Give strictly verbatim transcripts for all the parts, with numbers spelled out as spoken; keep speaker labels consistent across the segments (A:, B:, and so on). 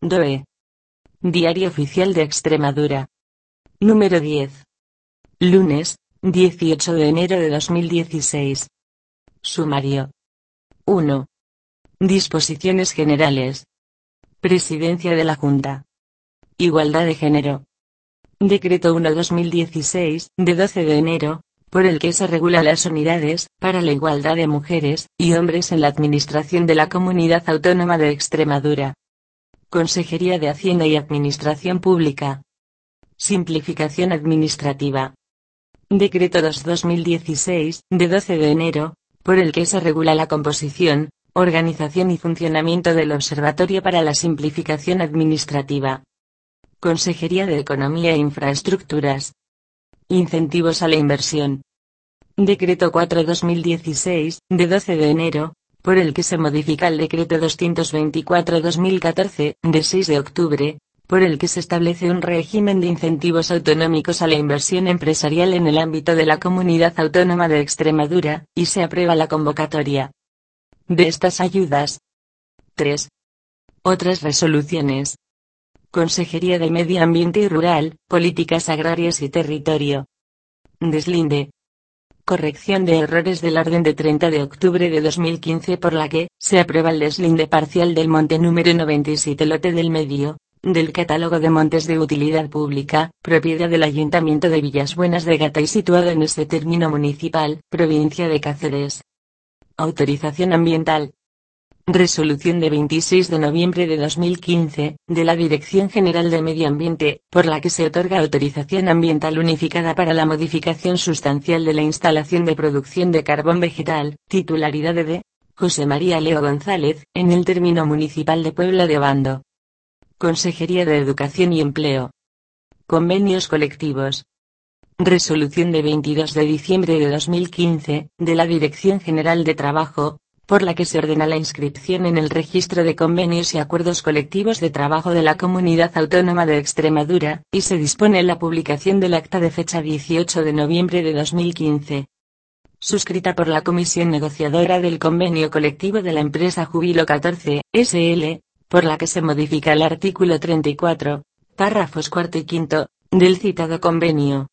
A: D O E. Diario Oficial de Extremadura. Número diez. Lunes, dieciocho de enero de dos mil dieciséis. Sumario. uno. Disposiciones generales. Presidencia de la Junta. Igualdad de género. Decreto uno barra dos mil dieciséis, de doce de enero, por el que se regula las unidades para la igualdad de mujeres y hombres en la Administración de la Comunidad Autónoma de Extremadura. Consejería de Hacienda y Administración Pública. Simplificación administrativa. Decreto dos barra dos mil dieciséis, de doce de enero, por el que se regula la composición, organización y funcionamiento del Observatorio para la Simplificación Administrativa. Consejería de Economía e Infraestructuras. Incentivos a la inversión. Decreto cuatro barra dos mil dieciséis, de doce de enero, por el que se modifica el Decreto doscientos veinticuatro barra dos mil catorce, de seis de octubre, por el que se establece un régimen de incentivos autonómicos a la inversión empresarial en el ámbito de la Comunidad Autónoma de Extremadura, y se aprueba la convocatoria de estas ayudas. tres. Otras resoluciones. Consejería de Medio Ambiente y Rural, Políticas Agrarias y Territorio. Deslinde. Corrección de errores del orden de treinta de octubre de dos mil quince por la que se aprueba el deslinde parcial del monte número noventa y siete lote del medio, del catálogo de montes de utilidad pública, propiedad del Ayuntamiento de Villas Buenas de Gata y situado en este término municipal, provincia de Cáceres. Autorización ambiental. Resolución de veintiséis de noviembre de dos mil quince, de la Dirección General de Medio Ambiente, por la que se otorga autorización ambiental unificada para la modificación sustancial de la instalación de producción de carbón vegetal, titularidad de José María Leo González, en el término municipal de Puebla de Obando. Consejería de Educación y Empleo. Convenios colectivos. Resolución de veintidós de diciembre de dos mil quince, de la Dirección General de Trabajo, por la que se ordena la inscripción en el Registro de Convenios y Acuerdos Colectivos de Trabajo de la Comunidad Autónoma de Extremadura, y se dispone la publicación del acta de fecha dieciocho de noviembre de dos mil quince. Suscrita por la Comisión Negociadora del Convenio Colectivo de la Empresa Júbilo catorce, S L, por la que se modifica el artículo treinta y cuatro, párrafos cuarto y quinto, del citado convenio.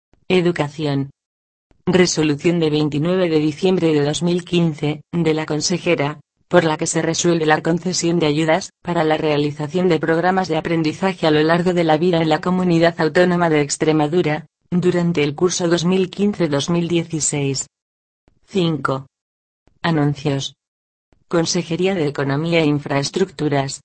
A: Educación. Resolución de veintinueve de diciembre de dos mil quince, de la consejera, por la que se resuelve la concesión de ayudas para la realización de programas de aprendizaje a lo largo de la vida en la Comunidad Autónoma de Extremadura, durante el curso dos mil quince dos mil dieciséis. cinco. Anuncios. Consejería de Economía e Infraestructuras.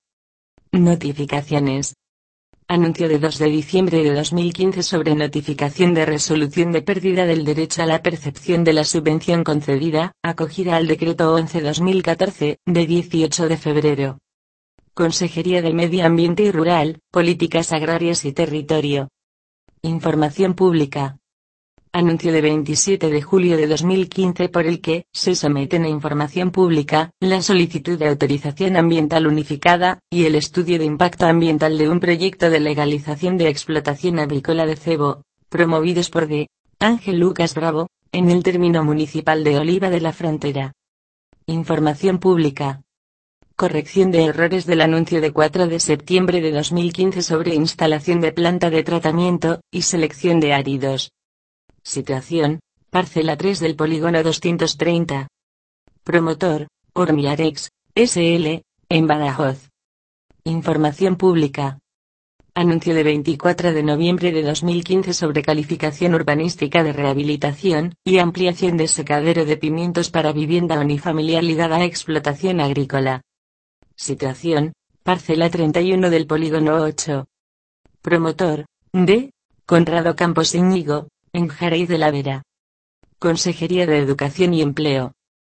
A: Notificaciones. Anuncio de dos de diciembre de dos mil quince sobre notificación de resolución de pérdida del derecho a la percepción de la subvención concedida, acogida al Decreto once barra dos mil catorce, de dieciocho de febrero. Consejería de Medio Ambiente y Rural, Políticas Agrarias y Territorio. Información pública. Anuncio de veintisiete de julio de dos mil quince por el que se someten a información pública la solicitud de autorización ambiental unificada y el estudio de impacto ambiental de un proyecto de legalización de explotación avícola de cebo, promovidos por D. Ángel Lucas Bravo, en el término municipal de Oliva de la Frontera. Información pública. Corrección de errores del anuncio de cuatro de septiembre de dos mil quince sobre instalación de planta de tratamiento y selección de áridos. Situación, parcela tres del polígono doscientos treinta. Promotor, Ormiarex, S L, en Badajoz. Información pública. Anuncio de veinticuatro de noviembre de dos mil quince sobre calificación urbanística de rehabilitación y ampliación de secadero de pimientos para vivienda unifamiliar ligada a explotación agrícola. Situación, parcela treinta y uno del polígono ocho. Promotor, D. Conrado Campos Íñigo, en Jarey de la Vera. Consejería de Educación y Empleo.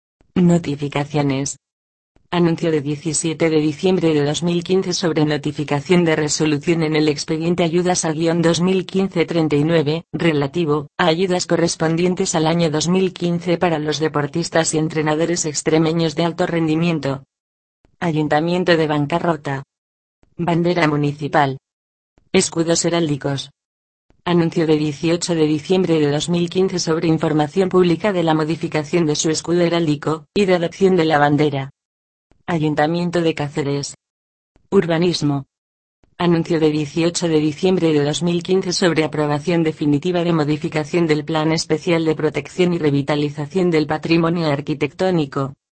A: Notificaciones. Anuncio de diecisiete de diciembre de dos mil quince sobre notificación de resolución en el expediente Ayudas a dos mil quince treinta y nueve, relativo a ayudas correspondientes al año dos mil quince para los deportistas y entrenadores extremeños de alto rendimiento. Ayuntamiento de Bancarrota. Bandera municipal. Escudos heráldicos. Anuncio de dieciocho de diciembre de dos mil quince sobre información pública de la modificación de su escudo heráldico, y de adopción de la bandera. Ayuntamiento de Cáceres. Urbanismo. Anuncio de dieciocho de diciembre de dos mil quince sobre aprobación definitiva de modificación del Plan Especial de Protección y Revitalización del Patrimonio Arquitectónico.